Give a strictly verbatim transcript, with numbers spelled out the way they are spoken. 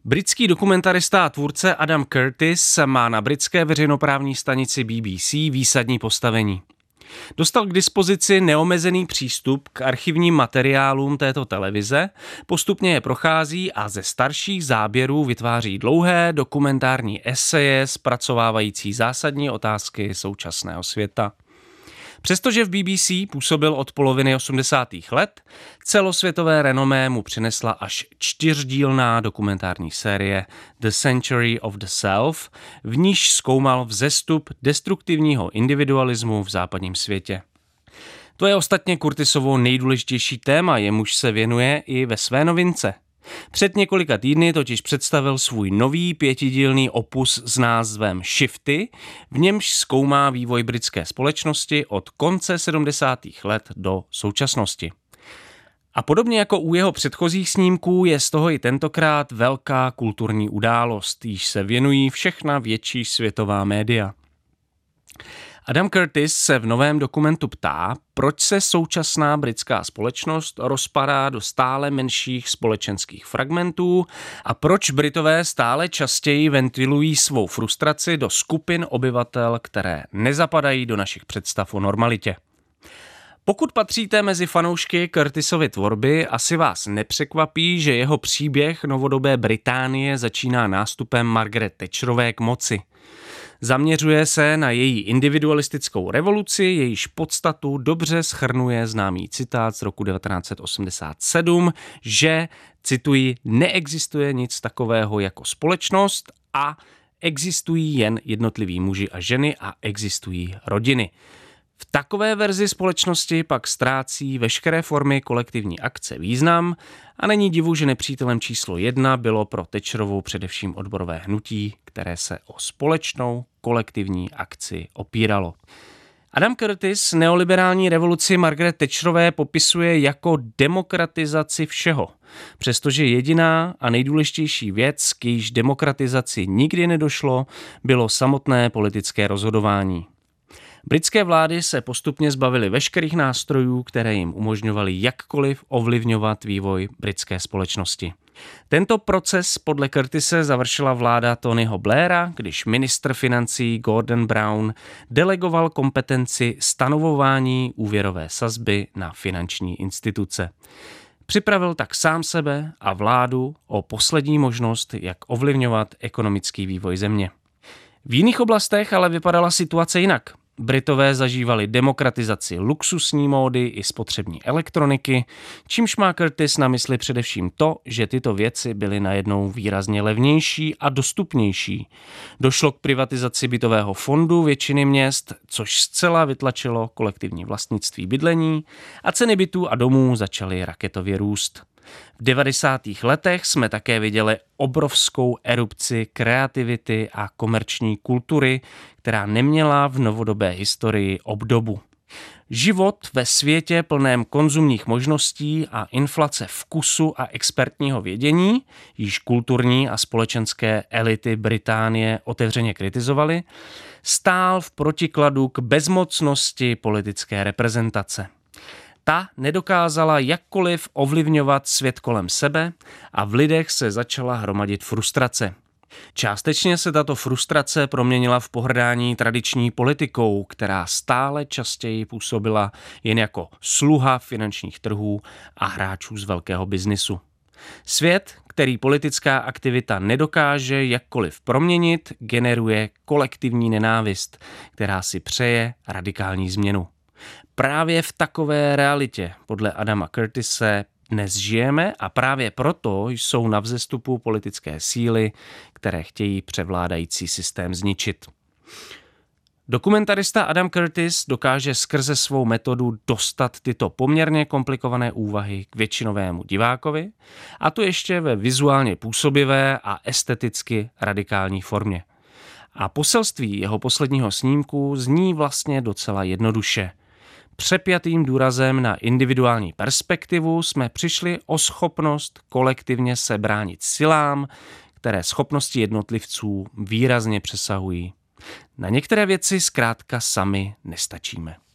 Britský dokumentarista a tvůrce Adam Curtis má na britské veřejnoprávní stanici B B C výsadní postavení. Dostal k dispozici neomezený přístup k archivním materiálům této televize, postupně je prochází a ze starších záběrů vytváří dlouhé dokumentární eseje zpracovávající zásadní otázky současného světa. Přestože v B B C působil od poloviny osmdesátých let, celosvětové renomé mu přinesla až čtyřdílná dokumentární série The Century of the Self, v níž zkoumal vzestup destruktivního individualismu v západním světě. To je ostatně Curtisovo nejdůležitější téma, jemuž se věnuje i ve své novince. Před několika týdny totiž představil svůj nový pětidílný opus s názvem Shifty, v němž zkoumá vývoj britské společnosti od konce sedmdesátých let do současnosti. A podobně jako u jeho předchozích snímků je z toho i tentokrát velká kulturní událost, jíž se věnují všechna větší světová média. Adam Curtis se v novém dokumentu ptá, proč se současná britská společnost rozpadá do stále menších společenských fragmentů a proč Britové stále častěji ventilují svou frustraci do skupin obyvatel, které nezapadají do našich představ o normalitě. Pokud patříte mezi fanoušky Curtisovy tvorby, asi vás nepřekvapí, že jeho příběh novodobé Británie začíná nástupem Margaret Thatcherové k moci. Zaměřuje se na její individualistickou revoluci, jejíž podstatu dobře shrnuje známý citát z roku devatenáct set osmdesát sedm, že, cituji, neexistuje nic takového jako společnost a existují jen jednotliví muži a ženy a existují rodiny. V takové verzi společnosti pak ztrácí veškeré formy kolektivní akce význam a není divu, že nepřítelem číslo jedna bylo pro Thatcherovou především odborové hnutí, které se o společnou kolektivní akci opíralo. Adam Curtis neoliberální revoluci Margaret Thatcherové popisuje jako demokratizaci všeho, přestože jediná a nejdůležitější věc, k jejíž demokratizaci nikdy nedošlo, bylo samotné politické rozhodování. Britské vlády se postupně zbavily veškerých nástrojů, které jim umožňovaly jakkoliv ovlivňovat vývoj britské společnosti. Tento proces podle Curtise završila vláda Tonyho Blaira, když ministr financí Gordon Brown delegoval kompetenci stanovování úvěrové sazby na finanční instituce. Připravil tak sám sebe a vládu o poslední možnost, jak ovlivňovat ekonomický vývoj země. V jiných oblastech ale vypadala situace jinak. Britové zažívali demokratizaci luxusní módy i spotřební elektroniky, čímž má Curtis na mysli především to, že tyto věci byly najednou výrazně levnější a dostupnější. Došlo k privatizaci bytového fondu většiny měst, což zcela vytlačilo kolektivní vlastnictví bydlení a ceny bytů a domů začaly raketově růst. V devadesátých letech jsme také viděli obrovskou erupci kreativity a komerční kultury, která neměla v novodobé historii obdobu. Život ve světě plném konzumních možností a inflace vkusu a expertního vědění, již kulturní a společenské elity Británie otevřeně kritizovaly, stál v protikladu k bezmocnosti politické reprezentace. Ta nedokázala jakkoliv ovlivňovat svět kolem sebe a v lidech se začala hromadit frustrace. Částečně se tato frustrace proměnila v pohrdání tradiční politikou, která stále častěji působila jen jako sluha finančních trhů a hráčů z velkého biznisu. Svět, který politická aktivita nedokáže jakkoliv proměnit, generuje kolektivní nenávist, která si přeje radikální změnu. Právě v takové realitě podle Adama Curtise dnes žijeme a právě proto jsou na vzestupu politické síly, které chtějí převládající systém zničit. Dokumentarista Adam Curtis dokáže skrze svou metodu dostat tyto poměrně komplikované úvahy k většinovému divákovi, a to ještě ve vizuálně působivé a esteticky radikální formě. A poselství jeho posledního snímku zní vlastně docela jednoduše. Přepjatým důrazem na individuální perspektivu jsme přišli o schopnost kolektivně se bránit silám, které schopnosti jednotlivců výrazně přesahují. Na některé věci zkrátka sami nestačíme.